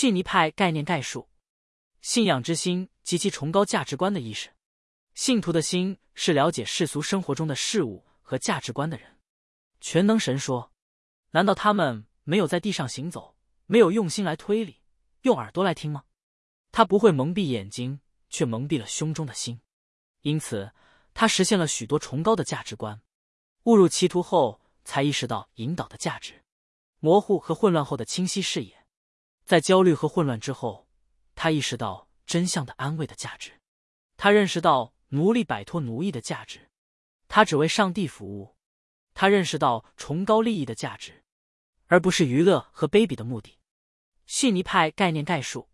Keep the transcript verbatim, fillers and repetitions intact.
逊尼派概念概述：信仰之心及其崇高价值观的意识。信徒的心是了解世俗生活中的事物和价值观的人。全能神说：难道他们没有在地上行走，没有用心来推理，用耳朵来听吗？他不会蒙蔽眼睛，却蒙蔽了胸中的心。因此他实现了许多崇高的价值观。误入歧途后才意识到引导的价值，模糊和混乱后的清晰视野。在焦虑和混乱之后，他意识到真相的安慰的价值。他认识到奴隶摆脱奴役的价值，他只为上帝服务。他认识到崇高利益的价值，而不是娱乐和卑鄙的目的。逊尼派概念概述：